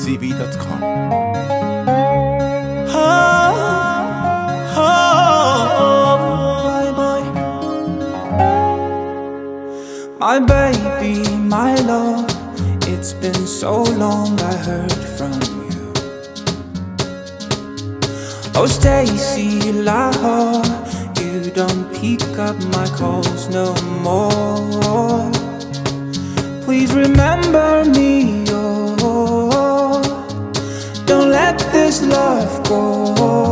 ZV.com. My baby, my love, it's been so long I heard from you. Oh Stacy, Lahore, you don't pick up my calls no more. Please remember me, oh, don't let this love go.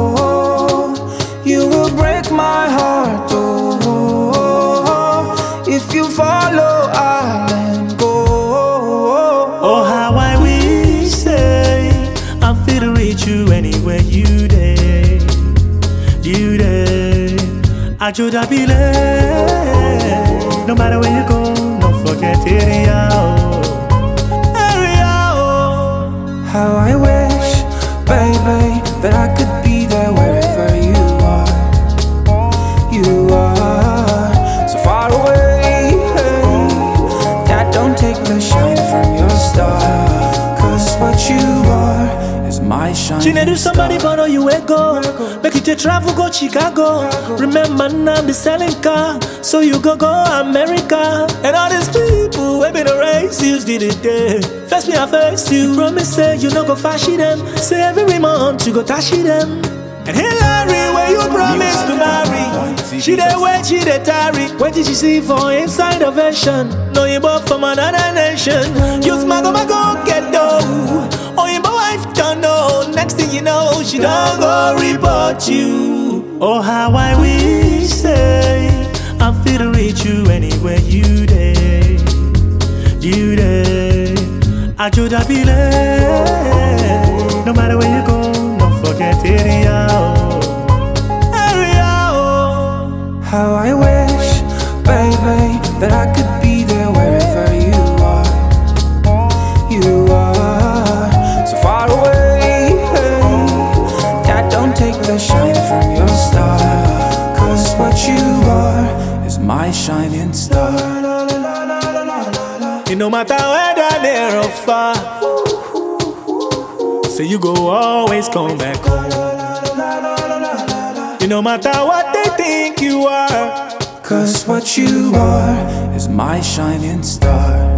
You will break my heart, oh, if you follow, I'll let go. Oh, how I wish, say, I'm fit to reach you anywhere you day, you day. I should have been late. No matter where you go, don't forget area, area. How I wish, baby, that I could be there wherever you are. You are so far away, that don't take the shine from your star. Cause what you are is my shining She do somebody star. but know you go. Make it to travel, go Chicago. Remember now be selling car, so you go America. And all these people we been a race, you did it there. First me I first you promise say you no go fashy them. Say every month you go tashy them. And Hillary where you promise to marry, she dey wait, she dey tarry. What did she see for inside a version? No you bought from another nation. You smart go get dough. Oh you wife don't know. Next thing you know she don't go report you. Oh how I wish say I'm fit to reach you anywhere you day, you day. I should have been late. No matter where you go, don't forget area, area. How I wish, baby, that I could be there wherever you are. You are so far away, that don't take the shine from your star. Cause what you are is my shining star. It no matter whether near or far, so you go always come back home. It no matter what they think you are, Cause what you are is my shining star.